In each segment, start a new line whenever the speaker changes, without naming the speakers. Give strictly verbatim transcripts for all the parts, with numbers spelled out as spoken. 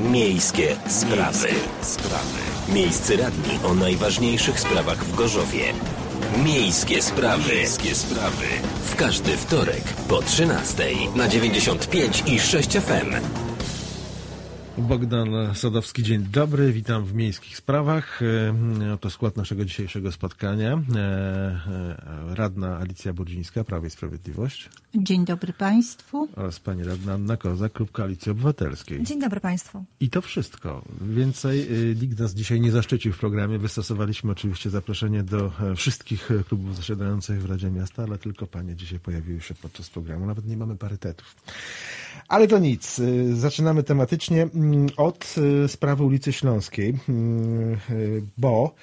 Miejskie sprawy. sprawy. Miejscy radni o najważniejszych sprawach w Gorzowie. Miejskie sprawy. Miejskie sprawy. W każdy wtorek po trzynastej na dziewięćdziesiąt pięć i sześć F M.
Bogdan Sadowski, dzień dobry, witam w Miejskich Sprawach. Oto skład naszego dzisiejszego spotkania. Radna Alicja Burdzińska, Prawo i Sprawiedliwość.
Dzień dobry Państwu.
Oraz pani radna Anna Kozak, Klub Koalicji Obywatelskiej.
Dzień dobry Państwu.
I to wszystko. Więcej nikt nas dzisiaj nie zaszczycił w programie. Wystosowaliśmy oczywiście zaproszenie do wszystkich klubów zasiadających w Radzie Miasta, ale tylko panie dzisiaj pojawiły się podczas programu. Nawet nie mamy parytetów. Ale to nic. Zaczynamy tematycznie od sprawy ulicy Śląskiej, bo,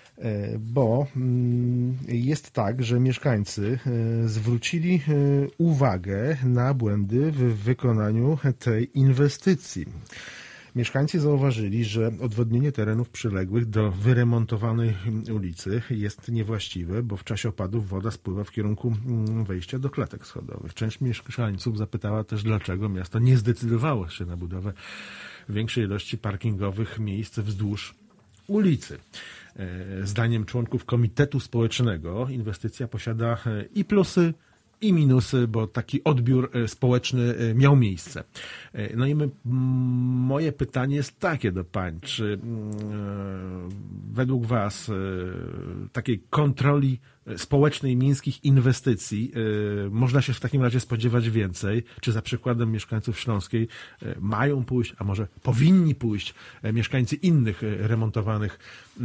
bo jest tak, że mieszkańcy zwrócili uwagę na błędy w wykonaniu tej inwestycji. Mieszkańcy zauważyli, że odwodnienie terenów przyległych do wyremontowanej ulicy jest niewłaściwe, bo w czasie opadów woda spływa w kierunku wejścia do klatek schodowych. Część mieszkańców zapytała też, dlaczego miasto nie zdecydowało się na budowę większej ilości parkingowych miejsc wzdłuż ulicy. Zdaniem członków Komitetu Społecznego inwestycja posiada i plusy, i minusy, bo taki odbiór społeczny miał miejsce. No i my, moje pytanie jest takie do pań, czy według was takiej kontroli społecznej miejskich inwestycji można się w takim razie spodziewać więcej? Czy za przykładem mieszkańców Śląskiej mają pójść, a może powinni pójść mieszkańcy innych remontowanych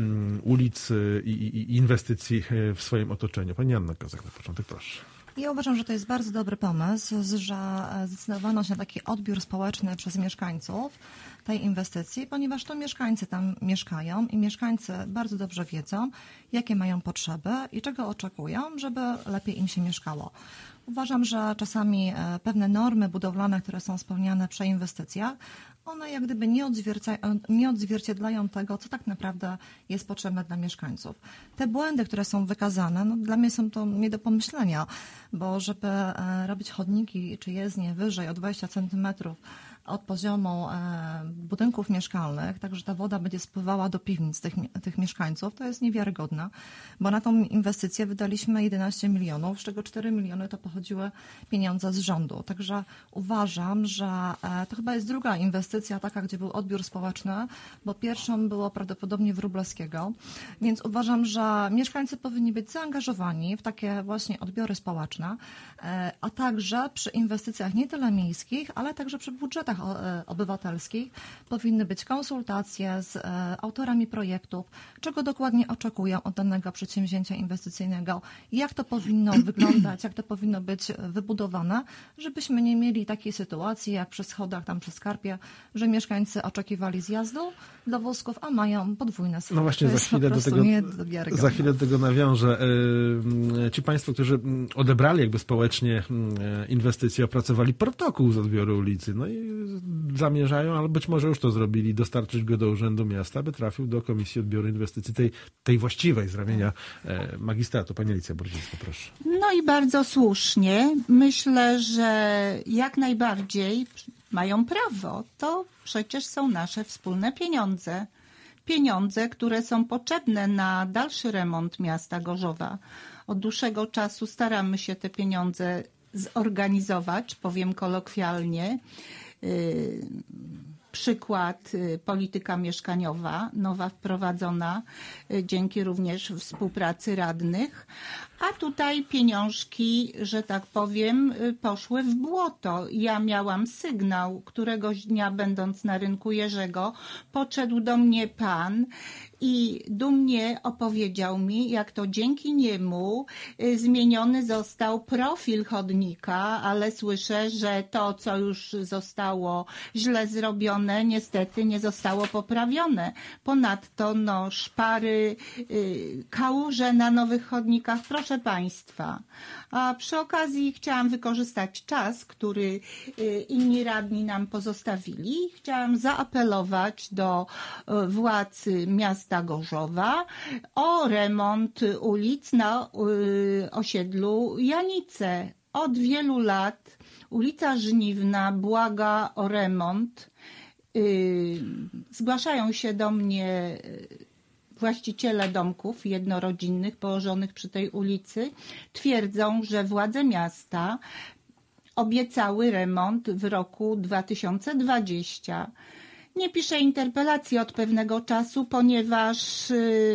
ulic i, i inwestycji w swoim otoczeniu? Pani Anna Kozak, na początek proszę.
Ja uważam, że to jest bardzo dobry pomysł, że zdecydowano się na taki odbiór społeczny przez mieszkańców tej inwestycji, ponieważ to mieszkańcy tam mieszkają i mieszkańcy bardzo dobrze wiedzą, jakie mają potrzeby i czego oczekują, żeby lepiej im się mieszkało. Uważam, że czasami pewne normy budowlane, które są spełniane przy inwestycjach, one jak gdyby nie, odzwierca- nie odzwierciedlają tego, co tak naprawdę jest potrzebne dla mieszkańców. Te błędy, które są wykazane, no dla mnie są to nie do pomyślenia, bo żeby robić chodniki czy jezdnie wyżej o dwadzieścia centymetrów od poziomu budynków mieszkalnych, tak że ta woda będzie spływała do piwnic tych, tych mieszkańców, to jest niewiarygodne, bo na tą inwestycję wydaliśmy jedenaście milionów, z czego cztery miliony to pochodziły pieniądze z rządu. Także uważam, że to chyba jest druga inwestycja taka, gdzie był odbiór społeczny, bo pierwszą było prawdopodobnie Wróblewskiego, więc uważam, że mieszkańcy powinni być zaangażowani w takie właśnie odbiory społeczne, a także przy inwestycjach nie tyle miejskich, ale także przy budżetach obywatelskich powinny być konsultacje z autorami projektów, czego dokładnie oczekują od danego przedsięwzięcia inwestycyjnego, jak to powinno wyglądać, jak to powinno być wybudowane, żebyśmy nie mieli takiej sytuacji jak przy schodach tam przy Skarpie, że mieszkańcy oczekiwali zjazdu do wózków, a mają podwójne schody.
No właśnie, za chwilę, do tego, za chwilę do tego nawiążę. Ci państwo, którzy odebrali jakby społecznie inwestycje, opracowali protokół z odbioru ulicy, no i zamierzają, ale być może już to zrobili, dostarczyć go do Urzędu Miasta, by trafił do Komisji Odbioru Inwestycji, tej, tej właściwej z ramienia magistratu. Pani Alicja Burdzińska, proszę.
No i bardzo słusznie. Myślę, że jak najbardziej mają prawo. To przecież są nasze wspólne pieniądze. Pieniądze, które są potrzebne na dalszy remont miasta Gorzowa. Od dłuższego czasu staramy się te pieniądze zorganizować, powiem kolokwialnie. Przykład polityka mieszkaniowa, nowa wprowadzona dzięki również współpracy radnych, a tutaj pieniążki, że tak powiem, poszły w błoto. Ja miałam sygnał, któregoś dnia będąc na rynku Jerzego, podszedł do mnie pan i dumnie opowiedział mi, jak to dzięki niemu zmieniony został profil chodnika, ale słyszę, że to, co już zostało źle zrobione, niestety nie zostało poprawione. Ponadto no, szpary, kałuże na nowych chodnikach, proszę Państwa. A przy okazji chciałam wykorzystać czas, który inni radni nam pozostawili. Chciałam zaapelować do władz miasta Gorzowa o remont ulic na osiedlu Janice. Od wielu lat ulica Żniwna błaga o remont. Zgłaszają się do mnie właściciele domków jednorodzinnych położonych przy tej ulicy. Twierdzą, że władze miasta obiecały remont w roku dwa tysiące dwudziestym. Nie piszę interpelacji od pewnego czasu, ponieważ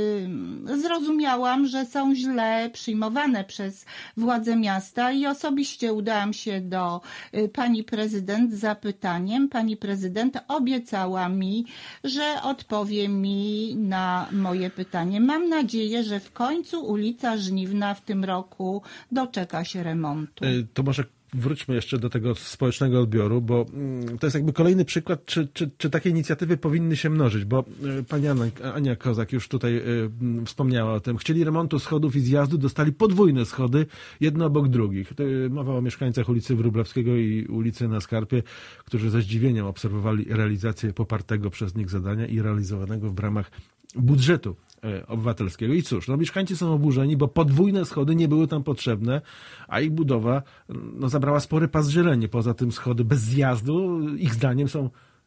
yy, zrozumiałam, że są źle przyjmowane przez władze miasta i osobiście udałam się do y, pani prezydent z zapytaniem. Pani prezydent obiecała mi, że odpowie mi na moje pytanie. Mam nadzieję, że w końcu ulica Żniwna w tym roku doczeka się remontu.
To może wróćmy jeszcze do tego społecznego odbioru, bo to jest jakby kolejny przykład, czy, czy, czy takie inicjatywy powinny się mnożyć, bo pani Ania, Ania Kozak już tutaj y, wspomniała o tym. Chcieli remontu schodów i zjazdu, dostali podwójne schody, jedno obok drugich. To mowa o mieszkańcach ulicy Wróblewskiego i ulicy na Skarpie, którzy ze zdziwieniem obserwowali realizację popartego przez nich zadania i realizowanego w ramach budżetu obywatelskiego. I cóż, no mieszkańcy są oburzeni, bo podwójne schody nie były tam potrzebne, a ich budowa no, zabrała spory pas zieleni. Poza tym schody bez zjazdu, ich zdaniem są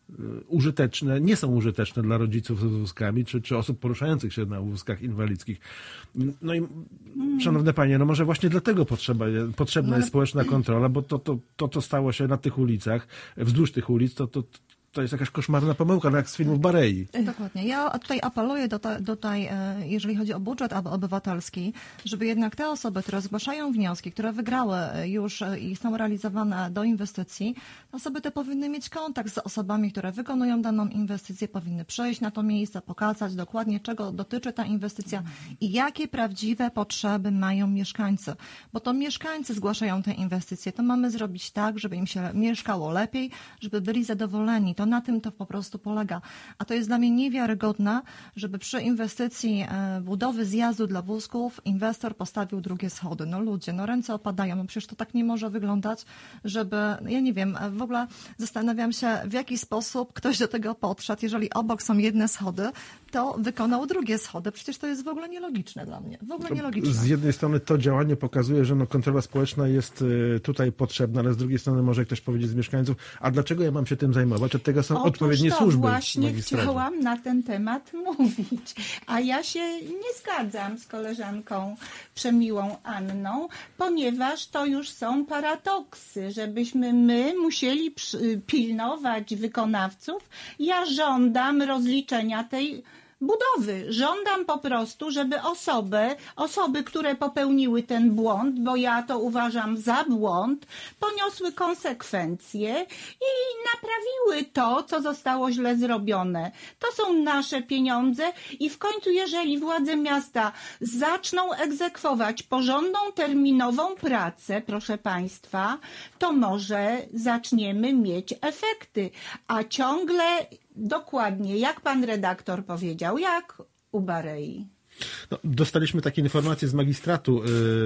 użyteczne, nie są użyteczne dla rodziców z wózkami, czy, czy osób poruszających się na wózkach inwalidzkich. No i mm. szanowne panie, no może właśnie dlatego potrzeba, potrzebna no, jest społeczna kontrola, bo to, to, to, co stało się na tych ulicach, wzdłuż tych ulic, to, to To jest jakaś koszmarna pomyłka, jak z filmów Barei.
Dokładnie. Ja tutaj apeluję do, ta, do tej, jeżeli chodzi o budżet obywatelski, żeby jednak te osoby, które zgłaszają wnioski, które wygrały już i są realizowane do inwestycji, osoby te powinny mieć kontakt z osobami, które wykonują daną inwestycję, powinny przyjść na to miejsce, pokazać dokładnie, czego dotyczy ta inwestycja i jakie prawdziwe potrzeby mają mieszkańcy. Bo to mieszkańcy zgłaszają te inwestycje. To mamy zrobić tak, żeby im się mieszkało lepiej, żeby byli zadowoleni. To na tym to po prostu polega. A to jest dla mnie niewiarygodne, żeby przy inwestycji budowy zjazdu dla wózków inwestor postawił drugie schody. No ludzie, no ręce opadają. No przecież to tak nie może wyglądać, żeby, ja nie wiem, w ogóle zastanawiam się, w jaki sposób ktoś do tego podszedł. Jeżeli obok są jedne schody, to wykonał drugie schody. Przecież to jest w ogóle nielogiczne dla mnie. W ogóle nielogiczne.
Z jednej strony to działanie pokazuje, że no kontrola społeczna jest tutaj potrzebna, ale z drugiej strony może ktoś powiedzieć z mieszkańców, a dlaczego ja mam się tym zajmować? Od tego są
Otóż
odpowiednie
to
służby.
Właśnie chciałam na ten temat mówić. A ja się nie zgadzam z koleżanką przemiłą Anną, ponieważ to już są paradoksy, żebyśmy my musieli pilnować wykonawców. Ja żądam rozliczenia tej budowy. Żądam po prostu, żeby osoby, osoby, które popełniły ten błąd, bo ja to uważam za błąd, poniosły konsekwencje i naprawiły to, co zostało źle zrobione. To są nasze pieniądze i w końcu, jeżeli władze miasta zaczną egzekwować porządną, terminową pracę, proszę państwa, to może zaczniemy mieć efekty, a ciągle dokładnie, jak pan redaktor powiedział, jak u Barei.
No, dostaliśmy takie informacje z magistratu,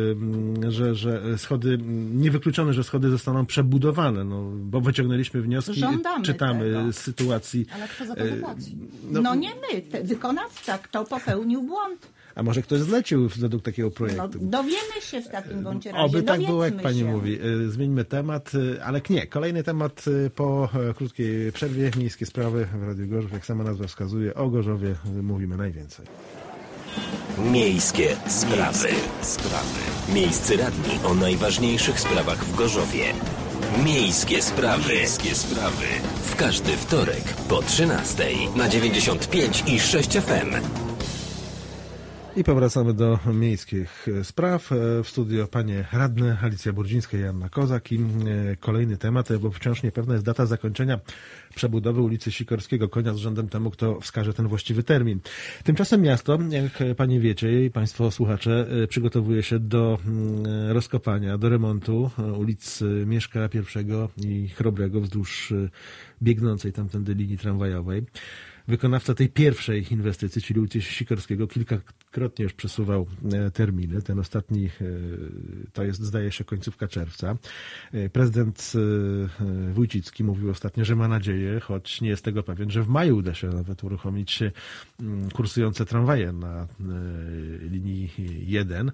yy, że, że schody, niewykluczone, że schody zostaną przebudowane, no, bo wyciągnęliśmy wnioski,
Żądamy
czytamy
tego.
z sytuacji.
Ale kto za to zapłaci?
No, no nie my, te, wykonawca, kto popełnił błąd.
A może ktoś zlecił według takiego projektu?
No, dowiemy się w takim bądź razie.
Oby tak było, jak pani
się.
mówi. Zmieńmy temat, ale nie. Kolejny temat po krótkiej przerwie. Miejskie sprawy w Radiu Gorzów. Jak sama nazwa wskazuje, o Gorzowie mówimy najwięcej.
Miejskie sprawy. sprawy. Miejscy radni o najważniejszych sprawach w Gorzowie. Miejskie sprawy. Miejskie sprawy. W każdy wtorek po trzynastej na dziewięćdziesiąt pięć i sześć F M.
I powracamy do miejskich spraw. W studio panie radne Alicja Burdzińska i Anna Kozak. I kolejny temat, bo wciąż niepewna jest data zakończenia przebudowy ulicy Sikorskiego. Konia z rzędem temu, kto wskaże ten właściwy termin. Tymczasem miasto, jak panie wiecie i państwo słuchacze, przygotowuje się do rozkopania, do remontu ulic Mieszka pierwszego i Chrobrego wzdłuż biegnącej tamtędy linii tramwajowej. Wykonawca tej pierwszej inwestycji, czyli ulicy Sikorskiego, kilkakrotnie już przesuwał terminy. Ten ostatni to jest, zdaje się, końcówka czerwca. Prezydent Wójcicki mówił ostatnio, że ma nadzieję, choć nie jest tego pewien, że w maju uda się nawet uruchomić kursujące tramwaje na linii jeden.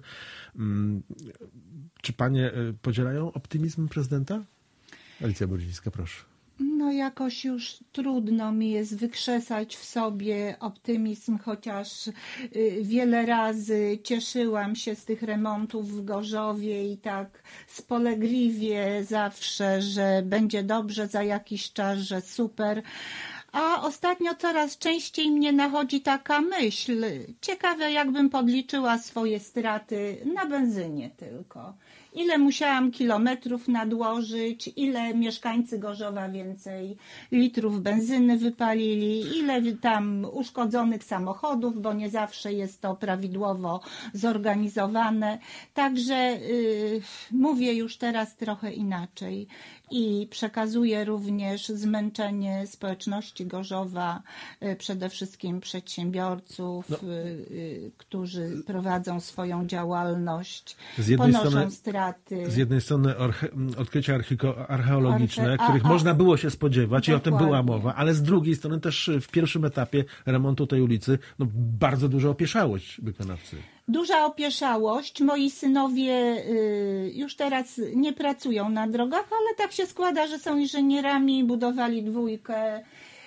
Czy panie podzielają optymizm prezydenta? Alicja Burdzińska, proszę.
No jakoś już trudno mi jest wykrzesać w sobie optymizm, chociaż y, wiele razy cieszyłam się z tych remontów w Gorzowie i tak spolegliwie zawsze, że będzie dobrze za jakiś czas, że super. A ostatnio coraz częściej mnie nachodzi taka myśl. Ciekawe, jakbym podliczyła swoje straty na benzynie tylko. Ile musiałam kilometrów nadłożyć, ile mieszkańcy Gorzowa więcej litrów benzyny wypalili, ile tam uszkodzonych samochodów, bo nie zawsze jest to prawidłowo zorganizowane. Także yy, mówię już teraz trochę inaczej i przekazuję również zmęczenie społeczności Gorzowa, yy, przede wszystkim przedsiębiorców,
No.
yy, którzy prowadzą swoją działalność,
Z jednej
ponoszą
strony-
straty.
Z jednej strony orche- odkrycia archiko- archeologiczne,
Arche- a-
których
a-
można było się spodziewać i o tym była
Dokładnie.
mowa, ale z drugiej strony też w pierwszym etapie remontu tej ulicy no, bardzo duża opieszałość wykonawcy.
Duża opieszałość. Moi synowie y, już teraz nie pracują na drogach, ale tak się składa, że są inżynierami, budowali dwójkę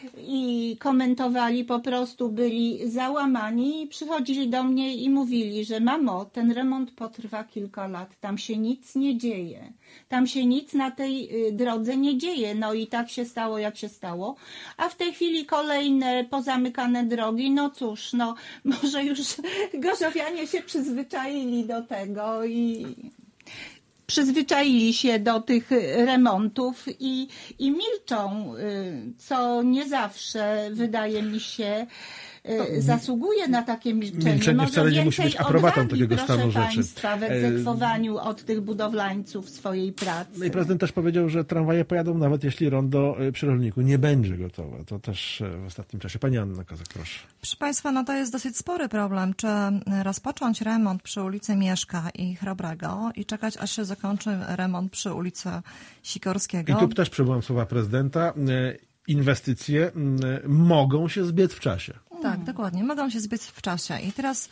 i komentowali, po prostu byli załamani i przychodzili do mnie i mówili, że mamo, ten remont potrwa kilka lat, tam się nic nie dzieje. Tam się nic na tej y, drodze nie dzieje. No i tak się stało, jak się stało. A w tej chwili kolejne pozamykane drogi, no cóż, no może już gorzowianie się przyzwyczaili do tego i przyzwyczaili się do tych remontów i, i milczą, y, co nie zawsze, wydaje mi się, y, zasługuje na takie milczenie.
Milczenie
Może
wcale nie
więcej
musi być aprobatą
odwagi,
takiego
proszę
stanu rzeczy.
państwa, w egzekwowaniu od tych budowlańców swojej pracy.
No i prezydent też powiedział, że tramwaje pojadą nawet jeśli rondo y, przy Rolniku nie będzie gotowe. To też y, w ostatnim czasie. Pani Anna Kozak, proszę.
Proszę Państwa, no to jest dosyć spory problem, czy rozpocząć remont przy ulicy Mieszka i Chrobrego i czekać, aż się zakończy remont przy ulicy Sikorskiego.
I tu też przywołam słowa prezydenta. Y, Inwestycje y, mogą się zbiec w czasie.
Tak, dokładnie. Mogą się zbiec w czasie. I teraz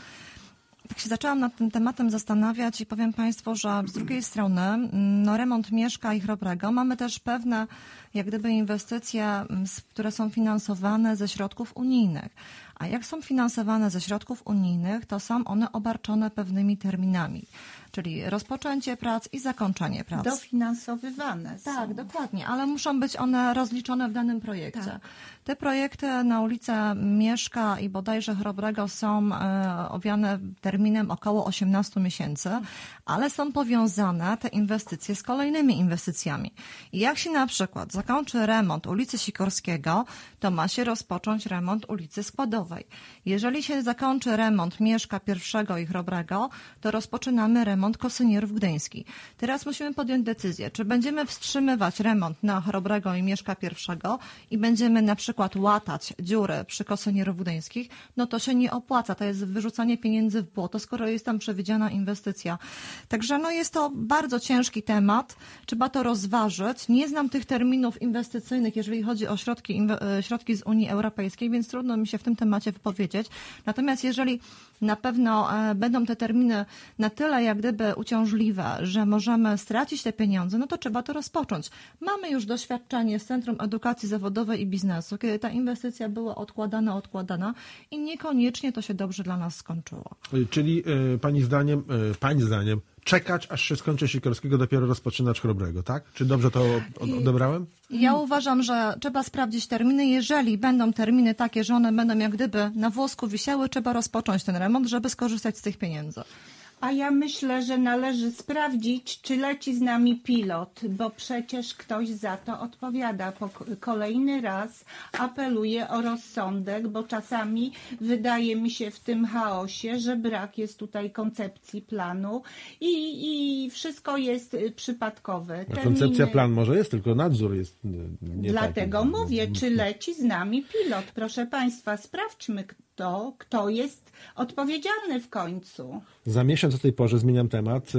tak się zaczęłam nad tym tematem zastanawiać i powiem Państwu, że z drugiej strony no, remont Mieszka i Chrobrego mamy też pewne jak gdyby inwestycje, które są finansowane ze środków unijnych. A jak są finansowane ze środków unijnych, to są one obarczone pewnymi terminami, czyli rozpoczęcie prac i zakończenie prac.
Dofinansowywane są.
Tak, dokładnie, ale muszą być one rozliczone w danym projekcie.
Tak.
Te projekty na ulicę Mieszka i bodajże Chrobrego są e, owiane terminem około osiemnaście miesięcy, ale są powiązane te inwestycje z kolejnymi inwestycjami. I jak się na przykład zakończy remont ulicy Sikorskiego, to ma się rozpocząć remont ulicy Składowej. Jeżeli się zakończy remont Mieszka pierwszego i Chrobrego, to rozpoczynamy remont Kosynierów Gdyński. Teraz musimy podjąć decyzję, czy będziemy wstrzymywać remont na Chrobrego i Mieszka pierwszego i będziemy na przykład łatać dziury przy Kosynierów Gdyńskich, no to się nie opłaca. To jest wyrzucanie pieniędzy w błoto, skoro jest tam przewidziana inwestycja. Także no jest to bardzo ciężki temat. Trzeba to rozważyć. Nie znam tych terminów inwestycyjnych, jeżeli chodzi o środki, środki z Unii Europejskiej, więc trudno mi się w tym temacie wypowiedzieć. Natomiast jeżeli na pewno będą te terminy na tyle jak gdyby uciążliwe, że możemy stracić te pieniądze, no to trzeba to rozpocząć. Mamy już doświadczenie z Centrum Edukacji Zawodowej i Biznesu, kiedy ta inwestycja była odkładana, odkładana i niekoniecznie to się dobrze dla nas skończyło.
Czyli y, pani zdaniem, y, pani zdaniem, czekać, aż się skończy Sikorskiego, dopiero rozpoczynać Chrobrego, tak? Czy dobrze to od, odebrałem?
Ja uważam, że trzeba sprawdzić terminy. Jeżeli będą terminy takie, że one będą jak gdyby na włosku wisiały, trzeba rozpocząć ten remont, żeby skorzystać z tych pieniędzy.
A ja myślę, że należy sprawdzić, czy leci z nami pilot, bo przecież ktoś za to odpowiada. Po kolejny raz apeluję o rozsądek, bo czasami wydaje mi się w tym chaosie, że brak jest tutaj koncepcji planu i, i wszystko jest przypadkowe.
A koncepcja plan może jest, tylko nadzór jest nie
Dlatego
taki.
mówię, czy leci z nami pilot. Proszę Państwa, sprawdźmy kto, kto jest odpowiedzialny w końcu.
Za miesiąc o tej porze zmieniam temat.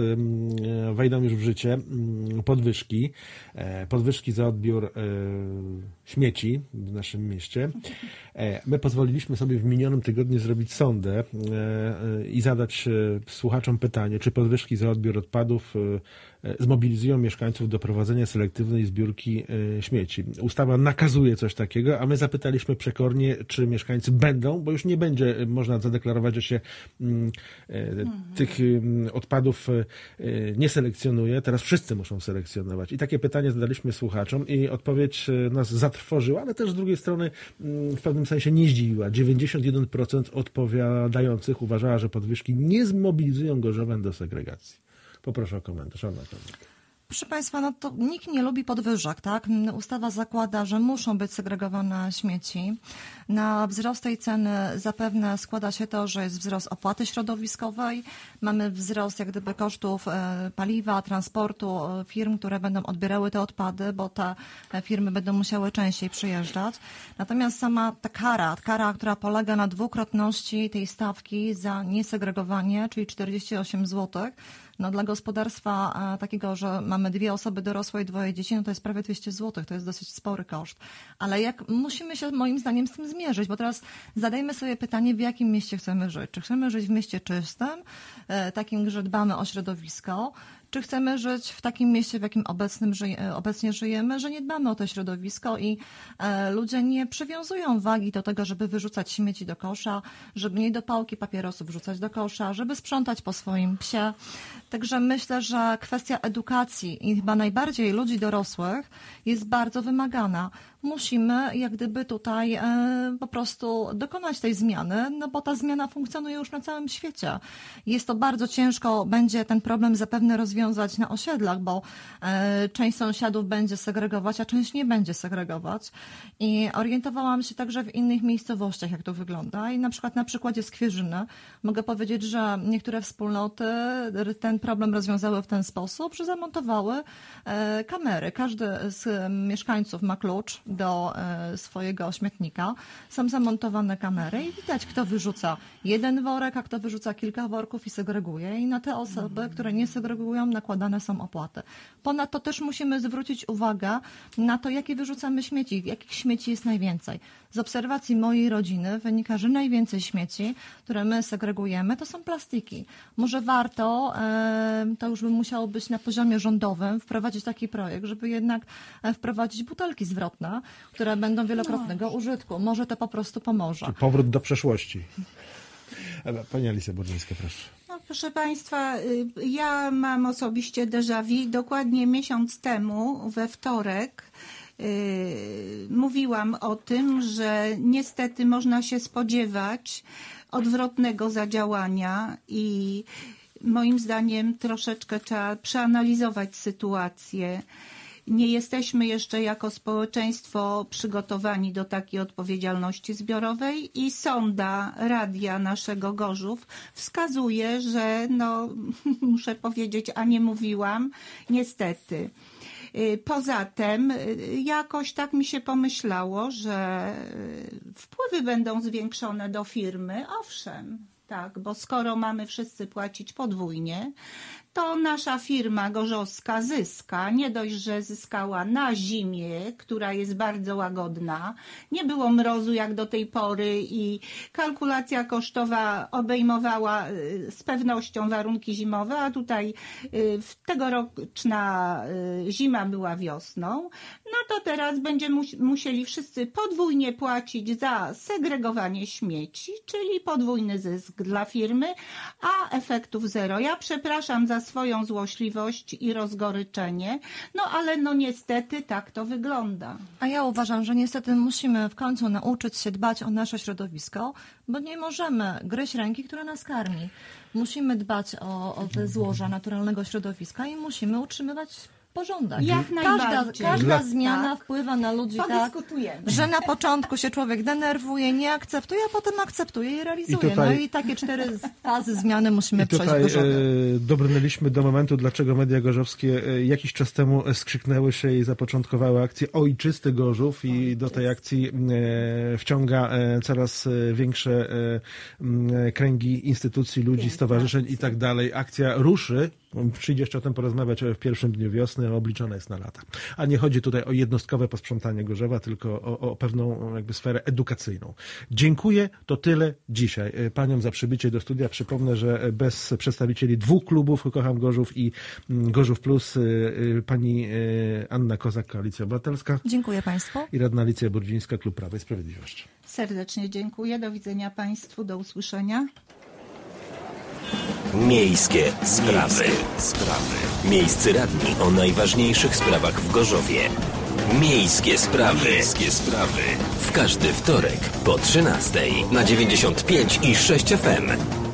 Wejdą już w życie podwyżki. Podwyżki za odbiór śmieci w naszym mieście. My pozwoliliśmy sobie w minionym tygodniu zrobić sondę i zadać słuchaczom pytanie, czy podwyżki za odbiór odpadów zmobilizują mieszkańców do prowadzenia selektywnej zbiórki śmieci. Ustawa nakazuje coś takiego, a my zapytaliśmy przekornie, czy mieszkańcy będą, bo już nie będzie można zadeklarować, że się tych odpadów nie selekcjonuje. Teraz wszyscy muszą selekcjonować. I takie pytanie zadaliśmy słuchaczom i odpowiedź nas zatrwożyła, ale też z drugiej strony w pewnym sensie nie zdziwiła. dziewięćdziesiąt jeden procent odpowiadających uważała, że podwyżki nie zmobilizują Gorzowen do segregacji. Poproszę o komentarz. Anna Tomik.
Proszę Państwa, no to nikt nie lubi podwyżek, tak? Ustawa zakłada, że muszą być segregowane śmieci. Na wzrost tej ceny zapewne składa się to, że jest wzrost opłaty środowiskowej, mamy wzrost jak gdyby kosztów paliwa, transportu firm, które będą odbierały te odpady, bo te firmy będą musiały częściej przyjeżdżać. Natomiast sama ta kara, kara, która polega na dwukrotności tej stawki za niesegregowanie, czyli czterdzieści osiem złotych, no dla gospodarstwa takiego, że mamy dwie osoby dorosłe i dwoje dzieci, no to jest prawie dwieście złotych, to jest dosyć spory koszt. Ale jak musimy się moim zdaniem z tym zmierzyć, bo teraz zadajmy sobie pytanie, w jakim mieście chcemy żyć. Czy chcemy żyć w mieście czystym, takim, że dbamy o środowisko, czy chcemy żyć w takim mieście, w jakim obecnym żyje, obecnie żyjemy, że nie dbamy o to środowisko i e, ludzie nie przywiązują wagi do tego, żeby wyrzucać śmieci do kosza, żeby nie do pałki papierosów wrzucać do kosza, żeby sprzątać po swoim psie. Także myślę, że kwestia edukacji i chyba najbardziej ludzi dorosłych jest bardzo wymagana. Musimy jak gdyby tutaj e, po prostu dokonać tej zmiany, no bo ta zmiana funkcjonuje już na całym świecie. Jest to bardzo ciężko, będzie ten problem zapewne rozwiązać na osiedlach, bo e, część sąsiadów będzie segregować, a część nie będzie segregować. I orientowałam się także w innych miejscowościach, jak to wygląda. I na przykład na przykładzie Skwierzyny mogę powiedzieć, że niektóre wspólnoty ten problem rozwiązały w ten sposób, że zamontowały e, kamery. Każdy z mieszkańców ma klucz do e, swojego śmietnika. Są zamontowane kamery i widać, kto wyrzuca jeden worek, a kto wyrzuca kilka worków i segreguje. I na te osoby, które nie segregują, nakładane są opłaty. Ponadto też musimy zwrócić uwagę na to, jakie wyrzucamy śmieci, jakich śmieci jest najwięcej. Z obserwacji mojej rodziny wynika, że najwięcej śmieci, które my segregujemy, to są plastiki. Może warto, e, to już by musiało być na poziomie rządowym, wprowadzić taki projekt, żeby jednak wprowadzić butelki zwrotne, które będą wielokrotnego użytku. Może to po prostu pomoże.
Czy powrót do przeszłości. Pani Alicja Burzyńska, proszę.
No, proszę Państwa, ja mam osobiście déjà vu. Dokładnie miesiąc temu, we wtorek, yy, mówiłam o tym, że niestety można się spodziewać odwrotnego zadziałania i moim zdaniem troszeczkę trzeba przeanalizować sytuację. Nie jesteśmy jeszcze jako społeczeństwo przygotowani do takiej odpowiedzialności zbiorowej i sonda radia naszego Gorzów wskazuje, że no, muszę powiedzieć, a nie mówiłam, niestety. Poza tym jakoś tak mi się pomyślało, że wpływy będą zwiększone do firmy, owszem. Tak, bo skoro mamy wszyscy płacić podwójnie, to nasza firma gorzowska zyska. Nie dość, że zyskała na zimie, która jest bardzo łagodna. Nie było mrozu jak do tej pory i kalkulacja kosztowa obejmowała z pewnością warunki zimowe, a tutaj tegoroczna zima była wiosną. No to teraz będziemy musieli wszyscy podwójnie płacić za segregowanie śmieci, czyli podwójny zysk dla firmy, a efektów zero. Ja przepraszam za swoją złośliwość i rozgoryczenie, no ale no niestety tak to wygląda.
A ja uważam, że niestety musimy w końcu nauczyć się dbać o nasze środowisko, bo nie możemy gryźć ręki, która nas karmi. Musimy dbać o, o te złoża naturalnego środowiska i musimy utrzymywać porządek.
Jak
Każda,
najbardziej.
każda
Tak.
zmiana wpływa na ludzi tak, że na początku się człowiek denerwuje, nie akceptuje, a potem akceptuje i realizuje. I tutaj, no i takie cztery fazy zmiany musimy
i tutaj,
przejść w Gorzowie.
E, dobrnęliśmy do momentu, dlaczego media gorzowskie e, jakiś czas temu skrzyknęły się i zapoczątkowały akcję Ojczysty Gorzów i Ojczysty. Do tej akcji e, wciąga e, coraz większe e, kręgi instytucji, ludzi, stowarzyszeń i tak dalej. Akcja ruszy Przyjdzie jeszcze o tym porozmawiać w pierwszym dniu wiosny, obliczona jest na lata. A nie chodzi tutaj o jednostkowe posprzątanie Gorzowa, tylko o, o pewną jakby sferę edukacyjną. Dziękuję, to tyle dzisiaj. Paniom za przybycie do studia. Przypomnę, że bez przedstawicieli dwóch klubów Kocham Gorzów i Gorzów Plus, pani Anna Kozak, Koalicja Obywatelska.
Dziękuję Państwu.
I radna Alicja Brudzińska, Klub Prawa i Sprawiedliwości.
Serdecznie dziękuję. Do widzenia Państwu. Do usłyszenia.
Miejskie sprawy. sprawy. Miejscy radni o najważniejszych sprawach w Gorzowie. Miejskie sprawy. Miejskie sprawy. W każdy wtorek po trzynastej na dziewięćdziesiąt pięć i sześć F M.